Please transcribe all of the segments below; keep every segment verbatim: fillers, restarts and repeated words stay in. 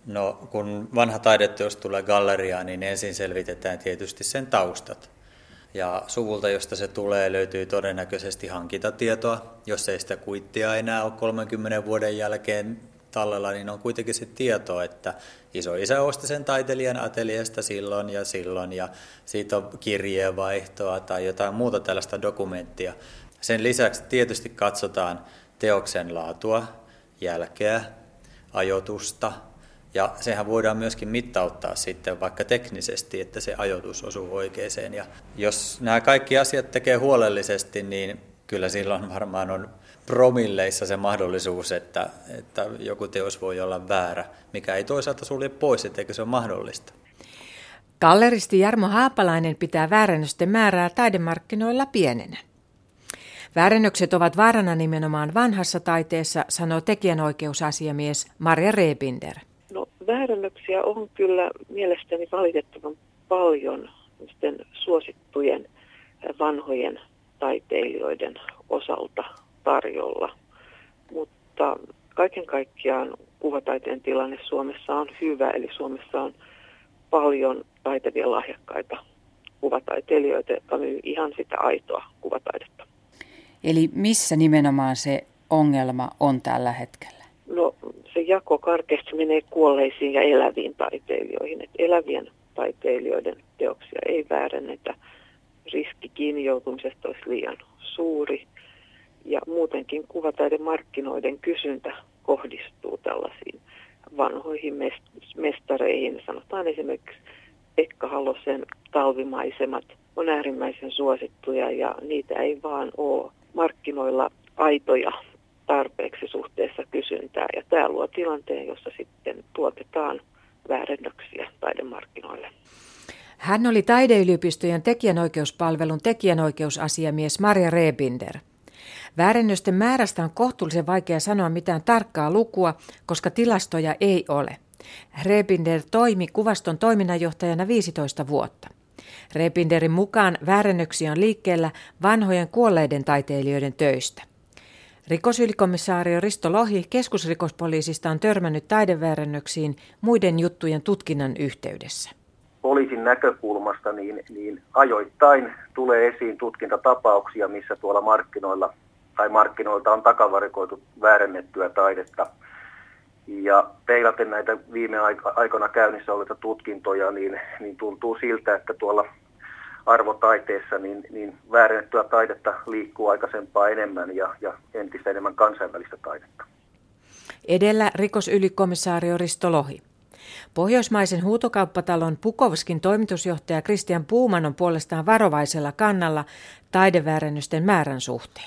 No kun vanha taideteos tulee galleriaan, niin ensin selvitetään tietysti sen taustat. Ja suvulta, josta se tulee, löytyy todennäköisesti hankintatietoa. Jos ei sitä kuittia enää ole kolmenkymmenen vuoden jälkeen tallella, niin on kuitenkin se tieto, että isoisä osti sen taiteilijan ateljeesta silloin ja silloin, ja siitä on kirjeenvaihtoa tai jotain muuta tällaista dokumenttia. Sen lisäksi tietysti katsotaan teoksen laatua, jälkeä, ajoitusta, ja sehän voidaan myöskin mittauttaa sitten vaikka teknisesti, että se ajoitus osuu oikeaan. Ja jos nämä kaikki asiat tekee huolellisesti, niin kyllä silloin varmaan on promilleissa se mahdollisuus, että, että joku teos voi olla väärä, mikä ei toisaalta sulje pois, etteikö se ole mahdollista. Galleristi Jarmo Haapalainen pitää väärennösten määrää taidemarkkinoilla pienenä. Väärennökset ovat vaarana nimenomaan vanhassa taiteessa, sanoo tekijänoikeusasiamies Marja Rebinder. No, väärennöksiä on kyllä mielestäni valitettavan paljon suosittujen vanhojen taiteilijoiden osalta tarjolla, mutta kaiken kaikkiaan kuvataiteen tilanne Suomessa on hyvä, eli Suomessa on paljon taitavia lahjakkaita kuvataiteilijoita, jotka myy ihan sitä aitoa kuvataidetta. Eli missä nimenomaan se ongelma on tällä hetkellä? No, se jako karkeasti menee kuolleisiin ja eläviin taiteilijoihin. Et elävien taiteilijoiden teoksia ei väärennetä. Riski kiinni joutumisesta olisi liian suuri. Ja muutenkin kuvataidemarkkinoiden kysyntä kohdistuu tällaisiin vanhoihin mestareihin. Sanotaan esimerkiksi Pekka Halosen talvimaisemat on äärimmäisen suosittuja ja niitä ei vaan ole markkinoilla aitoja tarpeeksi suhteessa kysyntää. Ja tämä luo tilanteen, jossa sitten tuotetaan väärennöksiä taidemarkkinoille. Hän oli Taideyliopistojen tekijänoikeuspalvelun tekijänoikeusasiamies Marja Rebinder. Väärennösten määrästä on kohtuullisen vaikea sanoa mitään tarkkaa lukua, koska tilastoja ei ole. Rebinder toimi kuvaston toiminnanjohtajana viisitoista vuotta. Rebinderin mukaan väärennöksiä on liikkeellä vanhojen kuolleiden taiteilijoiden töistä. Rikosylikomisaario Risto Lohi keskusrikospoliisista on törmännyt taideväärennöksiin muiden juttujen tutkinnan yhteydessä. Poliisin näkökulmasta niin, niin ajoittain tulee esiin tutkintatapauksia, missä tuolla markkinoilla tai markkinoilta on takavarikoitu väärennettyä taidetta. Ja peilaten näitä viime aikoina käynnissä olleita tutkintoja, niin, niin tuntuu siltä, että tuolla arvotaiteessa niin, niin väärennettyä taidetta liikkuu aikaisempaa enemmän ja, ja entistä enemmän kansainvälistä taidetta. Edellä rikosylikomisaario Risto Lohi. Pohjoismaisen huutokauppatalon Pukovskin toimitusjohtaja Kristian Puuman on puolestaan varovaisella kannalla taideväärennösten määrän suhteen.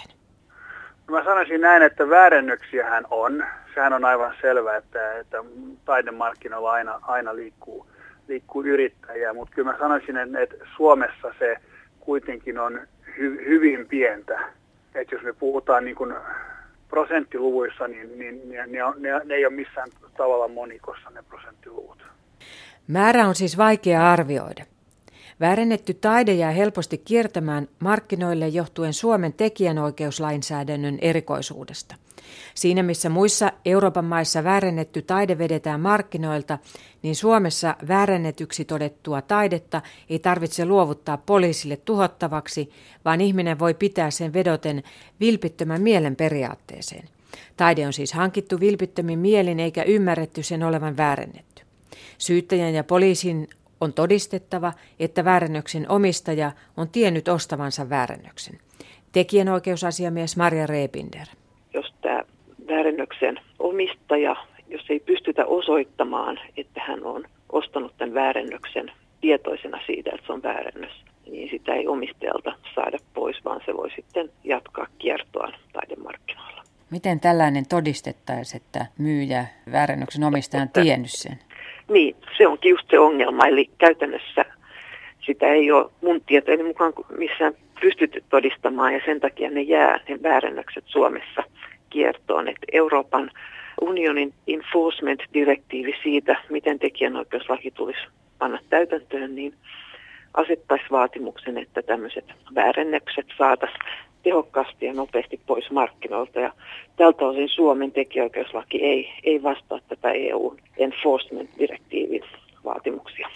Mä sanoisin näin, että väärennöksiähän on. Sehän on aivan selvä, että, että taidemarkkinoilla aina, aina liikkuu, liikkuu yrittäjiä, mutta kyllä mä sanoisin, että Suomessa se kuitenkin on hy, hyvin pientä. Että jos me puhutaan niin kuin prosenttiluvuissa, niin, niin ne, ne, ne, ne ei ole missään tavalla monikossa ne prosenttiluvut. Määrä on siis vaikea arvioida. Väärennetty taide jää helposti kiertämään markkinoille johtuen Suomen tekijänoikeuslainsäädännön erikoisuudesta. Siinä missä muissa Euroopan maissa väärennetty taide vedetään markkinoilta, niin Suomessa väärennetyksi todettua taidetta ei tarvitse luovuttaa poliisille tuhottavaksi, vaan ihminen voi pitää sen vedoten vilpittömän mielen periaatteeseen. Taide on siis hankittu vilpittömin mielin eikä ymmärretty sen olevan väärennetty. Syyttäjän ja poliisin on todistettava, että väärennöksen omistaja on tiennyt ostavansa väärennöksen. Tekijänoikeusasiamies Marja Rebinder. Jos tämä väärennöksen omistaja, jos ei pystytä osoittamaan, että hän on ostanut tämän väärennöksen tietoisena siitä, että se on väärennös, niin sitä ei omistajalta saada pois, vaan se voi sitten jatkaa kiertoaan taidemarkkinoilla. Miten tällainen todistettaisiin, että myyjä väärennöksen omistaja on tiennyt sen? Niin, se onkin just se ongelma, eli käytännössä sitä ei ole mun tietojeni mukaan missään pystytty todistamaan ja sen takia ne jää ne väärennökset Suomessa kiertoon. Että Euroopan unionin enforcement-direktiivi siitä, miten tekijänoikeuslaki tulisi panna täytäntöön, niin asettaisi vaatimuksen, että tämmöiset väärennökset saataisiin tehokkaasti ja nopeasti pois markkinoilta. Ja tältä osin Suomen tekijäoikeuslaki ei, ei vastaa tätä E U Enforcement-direktiivin vaatimuksia.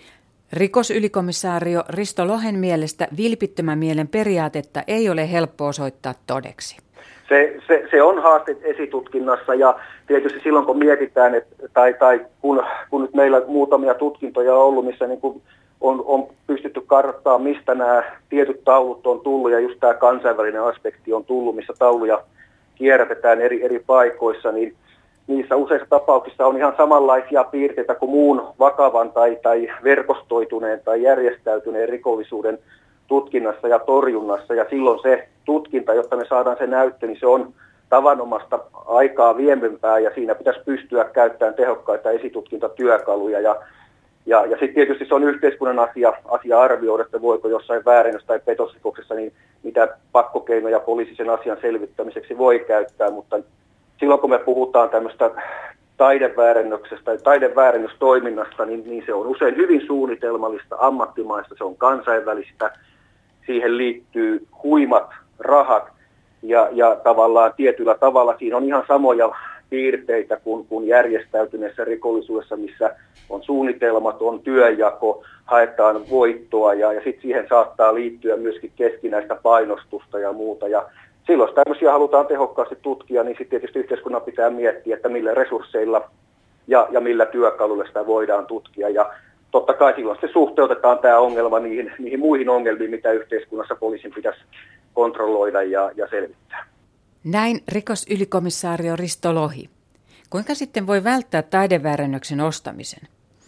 Rikosylikomissaario Risto Lohen mielestä vilpittömän mielen periaatetta ei ole helppo osoittaa todeksi. Se, se, se on haaste esitutkinnassa ja tietysti silloin kun mietitään, että, tai, tai kun, kun nyt meillä muutamia tutkintoja on ollut, missä niin kuin on, on pystytty karttaa, mistä nämä tietyt taulut on tullut ja just tämä kansainvälinen aspekti on tullut, missä tauluja kierrätetään eri, eri paikoissa, niin niissä useissa tapauksissa on ihan samanlaisia piirteitä kuin muun vakavan tai, tai verkostoituneen tai järjestäytyneen rikollisuuden tutkinnassa ja torjunnassa. Ja silloin se tutkinta, jotta me saadaan se näyttö, niin se on tavanomasta aikaa viemempää ja siinä pitäisi pystyä käyttämään tehokkaita esitutkintatyökaluja. Ja, ja, ja sitten tietysti se on yhteiskunnan asia, asia arvioida, että voiko jossain väärennös- tai petosrikoksessa, niin mitä pakkokeinoja poliisi sen asian selvittämiseksi voi käyttää, mutta silloin kun me puhutaan tämmöistä taideväärennöksestä tai taideväärennöstoiminnasta, niin, niin se on usein hyvin suunnitelmallista, ammattimaista, se on kansainvälistä, siihen liittyy huimat rahat ja, ja tavallaan tietyllä tavalla siinä on ihan samoja piirteitä kuin, kuin järjestäytyneessä rikollisuudessa, missä on suunnitelmat, on työnjako, haetaan voittoa ja, ja sitten siihen saattaa liittyä myöskin keskinäistä painostusta ja muuta. Ja silloin jos tämmöisiä halutaan tehokkaasti tutkia, niin sitten tietysti yhteiskunnan pitää miettiä, että millä resursseilla ja, ja millä työkaluilla sitä voidaan tutkia. Ja totta kai silloin se suhteutetaan tämä ongelma niihin, niihin muihin ongelmiin, mitä yhteiskunnassa poliisin pitäisi kontrolloida ja, ja selvittää. Näin rikosylikomissaario Risto Lohi. Kuinka sitten voi välttää taideväärennöksen ostamisen?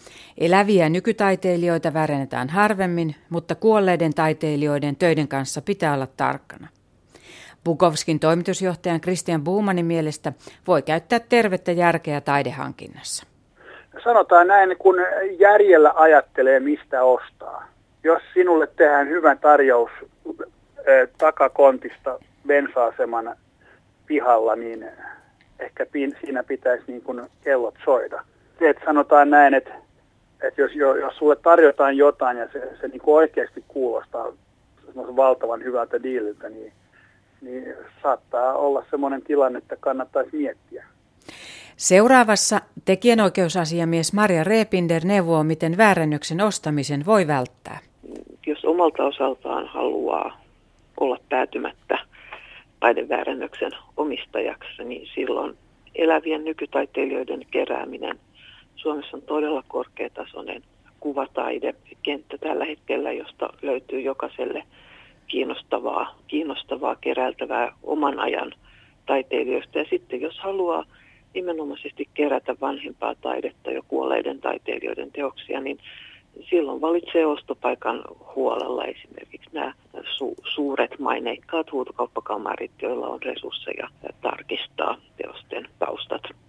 Eläviä nykytaiteilijoita väärennetään harvemmin, mutta kuolleiden taiteilijoiden töiden kanssa pitää olla tarkkana. Bukowskin toimitusjohtajan Christian Buumanin mielestä voi käyttää tervettä järkeä taidehankinnassa. Sanotaan näin, kun järjellä ajattelee, mistä ostaa. Jos sinulle tehdään hyvä tarjous eh, takakontista bensa-aseman pihalla, niin ehkä siinä pitäisi niin kuin kellot soida. Se, että sanotaan näin, että, että jos, jos sulle tarjotaan jotain ja se, se niin kuin oikeasti kuulostaa valtavan hyvältä diililtä, niin niin saattaa olla semmoinen tilanne, että kannattaisi miettiä. Seuraavassa tekijänoikeusasiamies Marja Reepinder neuvoo, miten väärennöksen ostamisen voi välttää. Jos omalta osaltaan haluaa olla päätymättä taideväärennöksen omistajaksi, niin silloin elävien nykytaiteilijoiden kerääminen. Suomessa on todella korkeatasoinen kuvataidekenttä tällä hetkellä, josta löytyy jokaiselle kiinnostavaa, kiinnostavaa keräiltävää oman ajan taiteilijoista. Ja sitten jos haluaa nimenomaisesti kerätä vanhempaa taidetta jo kuolleiden taiteilijoiden teoksia, niin silloin valitsee ostopaikan huolella esimerkiksi nämä su- suuret maineikkaat huutokauppakamarit, joilla on resursseja tarkistaa teosten taustat.